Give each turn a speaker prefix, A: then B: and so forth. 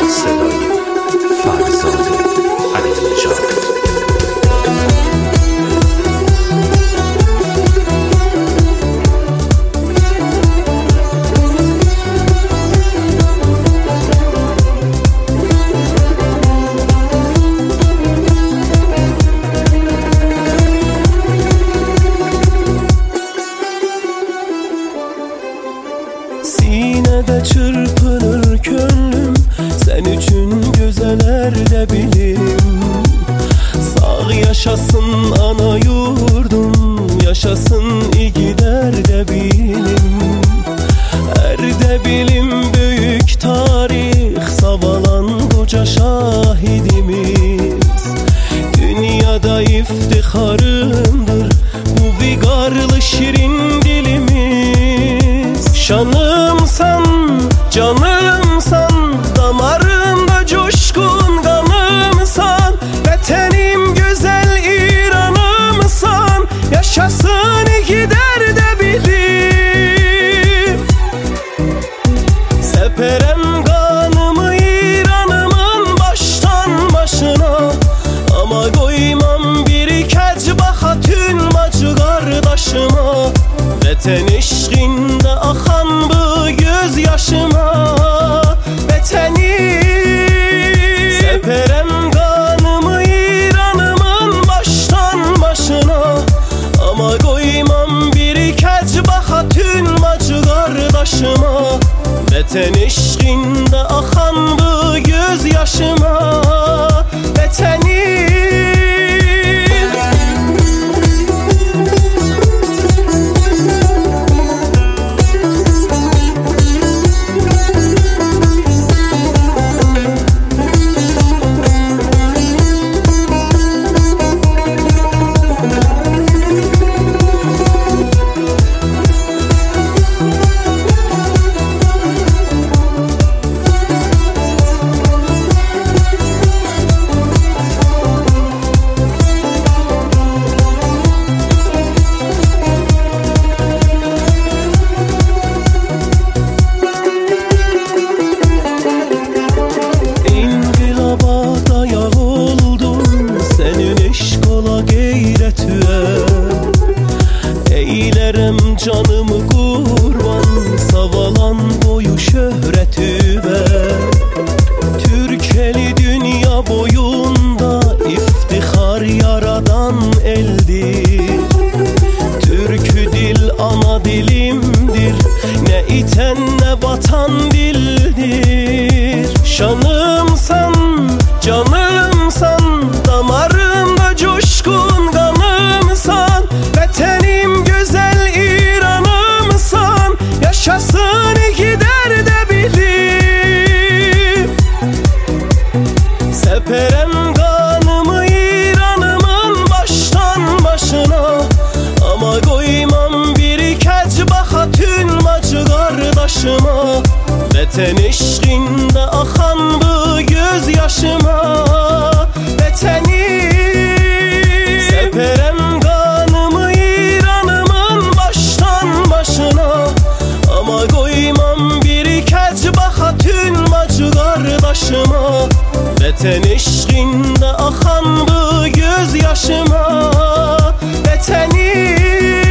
A: Sinede çırpınır gönlüm, sen üçün güzeler de bilim. Sağ yaşasın ana yurdum, yaşasın igider de bilim. Erde bilim büyük tarih, savalan koca şahidimiz. Dünyada iftiharındır bu vigarlı şirin dilimiz. Şanımsan, canımsan, damarımda coşkun kanımsan, vatenim güzel İran'ımsan, yaşasın gider de bilim. Seperem kanımı İran'ımın baştan başına, ama koymam bir kez baka tün bacı kardeşime. Vatan eşkinde akan bu gözyaşıma, vatenim. Seperem kanımı İran'ımın baştan başına, ama koymam bir kez baka tün bacı kardeşime. Vatan eşkinde akan bu gözyaşıma, vatenim. Eylerem canımı kurban, savalan boyu şöhreti ver. Türkeli dünya boyunda iftihar yaradan eldir. Türkü dil ana dilimdir, ne iten ne batan dildir. Şanımsan, canımsan, damarımda coşkun kanımsan, vatenim güzel İran'ımsan, yaşasın gider de bilim. Seperem kanımı İran'ımın baştan başına, ama koymam bir kez baka tün bacı kardeşime. Vatan eşkinde akan bu gözyaşıma, vatenim. Seperem kanımı İran'ımın baştan başına, ama koymam bir kez baka tün bacı kardeşime. Vatan eşkinde akan bu gözyaşıma, vatenim.